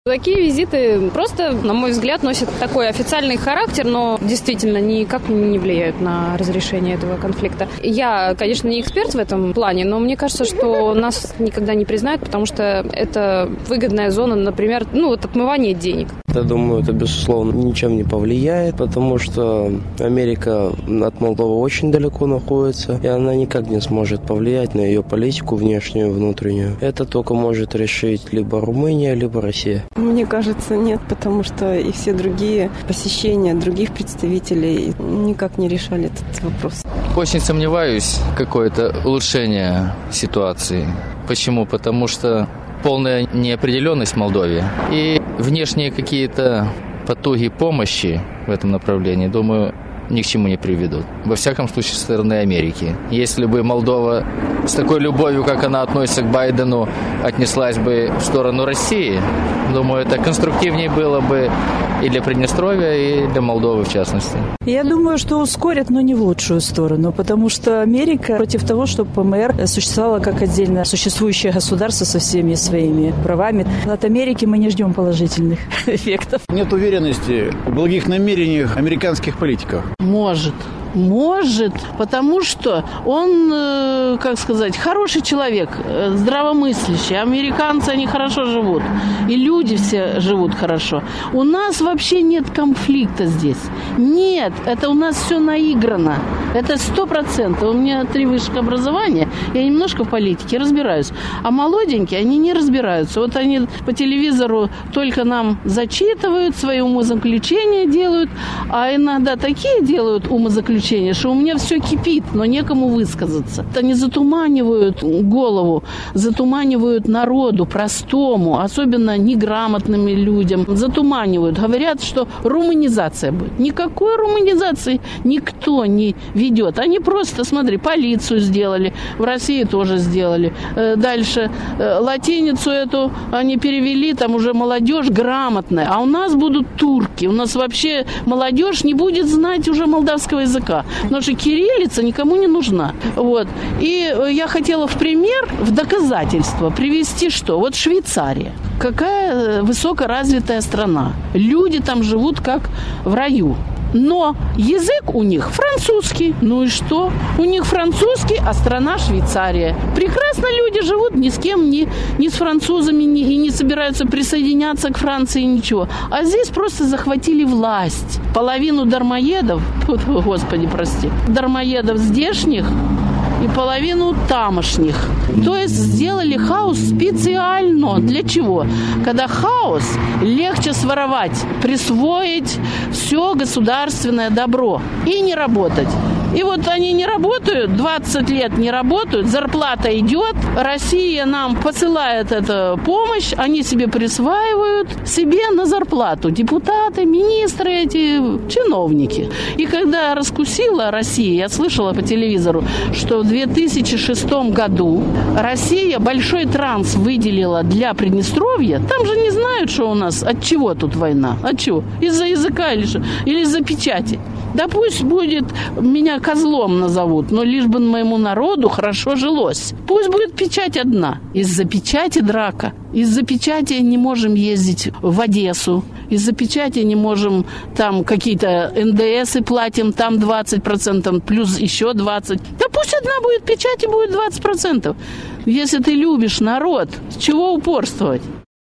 Такие визиты просто, на мой взгляд, носят такой официальный характер, но действительно никак не влияют на разрешение этого конфликта. Я, конечно, не эксперт в этом плане, но мне кажется, что нас никогда не признают, потому что это выгодная зона, например, отмывание денег. Я думаю, это, безусловно, ничем не повлияет, потому что Америка от Молдовы очень далеко находится, и она никак не сможет повлиять на ее политику внешнюю и внутреннюю. Это только может решить либо Румыния, либо Россия. Мне кажется, нет, потому что и все другие посещения других представителей никак не решали этот вопрос. Очень сомневаюсь в какое-то улучшение ситуации. Почему? Потому что полная неопределенность в Молдове и внешние какие-то потуги помощи в этом направлении, думаю, ни к чему не приведут. Во всяком случае, со стороны Америки. Если бы Молдова с такой любовью, как она относится к Байдену, отнеслась бы в сторону России, думаю, это конструктивнее было бы и для Приднестровья, и для Молдовы в частности. Я думаю, что ускорят, но не в лучшую сторону, потому что Америка против того, чтобы ПМР существовало как отдельно существующее государство со всеми своими правами. От Америки мы не ждем положительных эффектов. Нет уверенности в благих намерениях американских политиков. Может, потому что он, хороший человек, здравомыслящий. Американцы, они хорошо живут. И люди все живут хорошо. У нас вообще нет конфликта здесь. Нет, это у нас все наиграно. Это 100%. У меня 3 высших образования. Я немножко в политике разбираюсь. А молоденькие, они не разбираются. Вот они по телевизору только нам зачитывают, свои умозаключения делают. А иногда такие делают умозаключения, что у меня все кипит, но некому высказаться. Они затуманивают голову, затуманивают народу простому, особенно неграмотными людям. Затуманивают. Говорят, что румынизация будет. Никакой румынизации никто не ведет. Они просто, полицию сделали. В России тоже сделали. Дальше латиницу эту они перевели, там уже молодежь грамотная. А у нас будут турки. У нас вообще молодежь не будет знать уже молдавского языка. Потому что кириллица никому не нужна. Вот. И я хотела в пример, в доказательство привести что? Вот Швейцария. Какая высокоразвитая страна. Люди там живут как в раю. Но язык у них французский. Ну и что? У них французский, а страна Швейцария. Прекрасно люди живут, ни с кем, ни с французами, и не собираются присоединяться к Франции, ничего. А здесь просто захватили власть. Половину дармоедов, господи, прости, дармоедов здешних и половину тамошних. То есть сделали хаос специально. Для чего? Когда хаос, легче своровать, присвоить все государственное добро и не работать. И вот они не работают, 20 лет не работают, зарплата идет, Россия нам посылает эту помощь, они себе присваивают себе на зарплату. Депутаты, министры эти, чиновники. И когда раскусила Россия, я слышала по телевизору, что в 2006 году Россия большой транс выделила для Приднестровья, там же не знают, что у нас, от чего тут война, от чего? Из-за языка или из-за печати. Да пусть будет, меня козлом назовут, но лишь бы моему народу хорошо жилось. Пусть будет печать одна. Из-за печати драка. Из-за печати не можем ездить в Одессу. Из-за печати не можем там какие-то НДСы платим, там 20%, плюс еще 20%. Да пусть одна будет печать и будет 20%. Если ты любишь народ, с чего упорствовать?